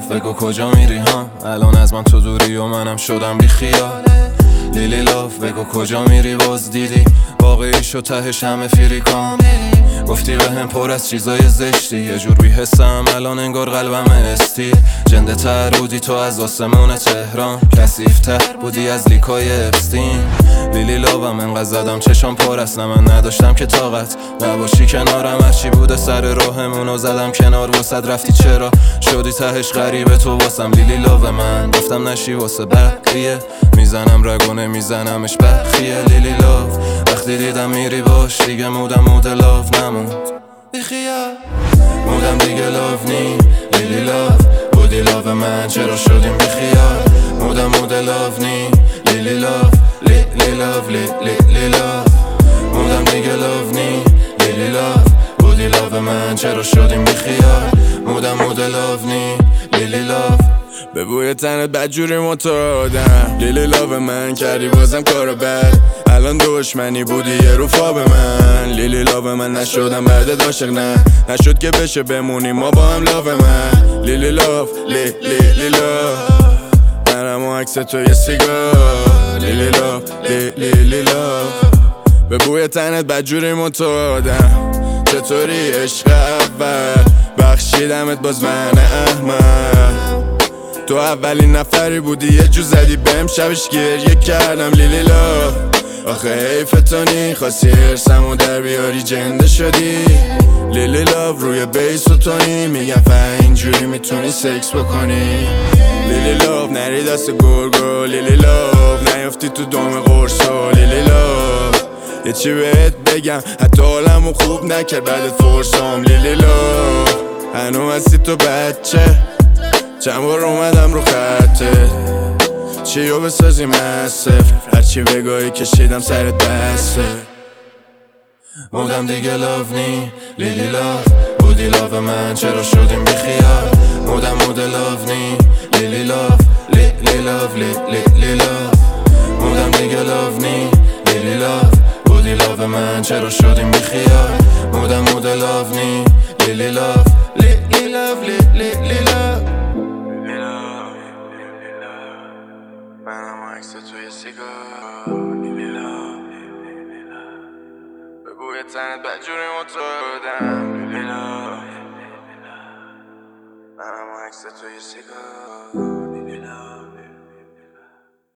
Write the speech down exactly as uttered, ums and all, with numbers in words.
بگو کجا میری ها؟ الان از من تو دوری و منم شدم بی خیال. لیلی لاف بگو کجا میری؟ باز دیدی واقعیشو تهش همه فیریکان. گفتی به هم پر از چیزای زشتی، یه جور بی‌حسم الان انگار قلبم استی. جنده تر بودی تو از آسمون تهران، کثیف‌تر بودی از لیکای اپستین. لیلی لابم انقدر زدم چشام پر است، نه من نداشتم که طاقت نباشی کنارم. هرچی بوده سر راهمونو زدم کنار واسد، رفتی چرا شدی تهش غریبه تو واسم. لیلی لاو من گفتم نشی واسه بقیه، میزنم رگونه میزنمش بخیه. لیلی لاو وقتی دیدم میری باش دیگه مودم مود لاو نموند بیخیال. مودم دیگه لاو نی لیلی لاو، بودی لاو من چرا شدیم بیخیال. مودم مود لاو نی لیلی لاو، لیلی لاو لیلی لاو. مودم دیگه لاو نی لیلی لاو، بودی لاو من چرا شدیم بیخیال. مودم مود لاو نی لیلی لاو. به بوی تنت بدجوری معتادم، لیلی لاو من کردی بازم کارو بد. الان دشمنی بودی یه روفا به من، لیلی لاو من نشدم بعدت عاشق، نه نشد که بشه بمونیم ما با هم لاو من. لیلی لاو لی لی لی لاو، منم و عکس تو یه سیگار. لیلی لاو لی لی لی لاو، به بوی تنت بدجوری معتادم. چطوری عشق اول بخشیدمت باز من احمد. تو اولین نفری بودی یه جو زدی بهم شبش گریه کردم. لیلی لاو آخه حیف تو نی خواستی حرسمو در بیاری جنده شدی. لیلی لاو روی بیس و تونی میگم فهم اینجوری میتونی سکس بکنی. لیلی لاو نری دست گرگو، لیلی لاو نیافتی تو دام قرصو. لیلی لاو یه چی بهت بگم حتی حالمو خوب نکرد بعدت فرسام. لیلی لاو هنو هستی تو بچه، چند بار اومدم رو خطه چیو بسازیم از صفر، هرچی بگاهی کشیدم سرت بسته. مودم دیگه لاو نی لیلی لاو، بودی لاو من چرا شدیم بیخیال. مودم مود لاو نی لیلی لاو، لیلی لاو لیلی لاو. مودم دیگه لاو نی لیلی لاو، بودی لاو من چرا شدیم بیخیال. مودم مود لاو نی لیلی لاو، لیلی لاو لیلی لاو. منم و عکس توی سیگار. لیلی لاو به بوی تنت بدجوری معتادم. لیلی لاو منم و عکس توی سیگار. لیلی لاو.